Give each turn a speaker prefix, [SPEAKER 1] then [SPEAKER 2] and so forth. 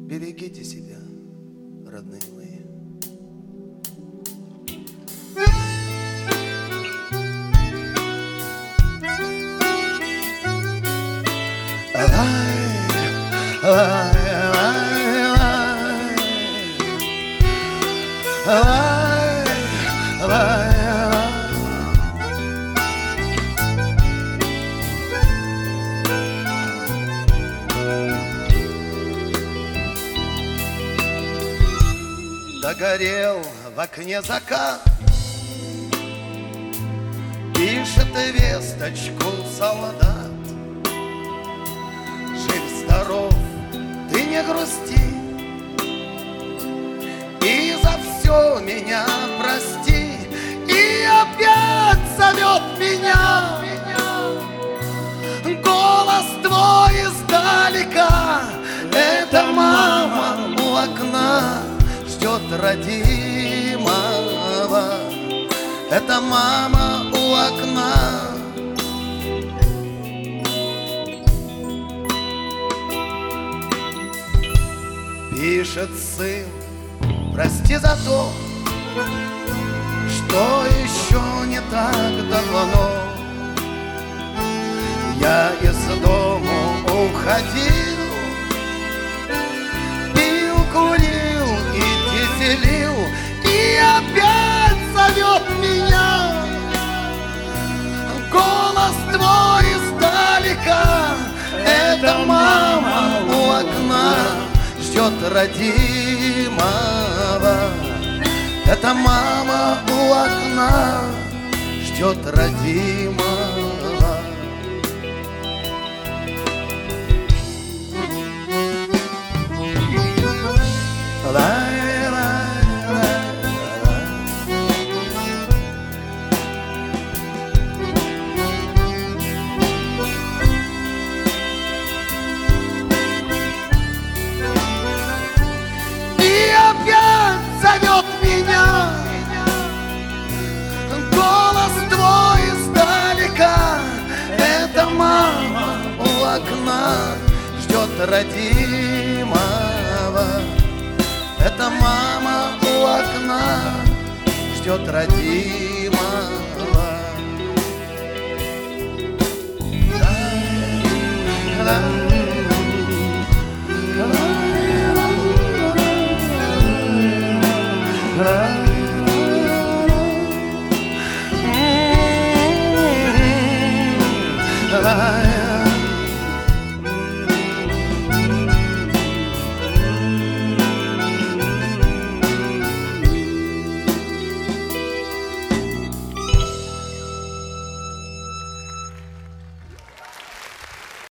[SPEAKER 1] Берегите себя, родные мои. Догорел в окне закат, пишет весточку солдат. Жив-здоров, ты не грусти, и за все меня прости. И опять зовет меня голос твой издалека. Это мама у окна ждет родимого. Это мама у окна. Пишет сын: прости за то, что еще не так давно я из дому уходил, пил, курил и веселил. И опять зовет меня голос твой издалека. Это мама у окна ждет родимого. Это мама у окна ждет родимого. Зовет меня голос твой издалека. Это мама у окна ждет родимого. Это мама у окна ждет родимого.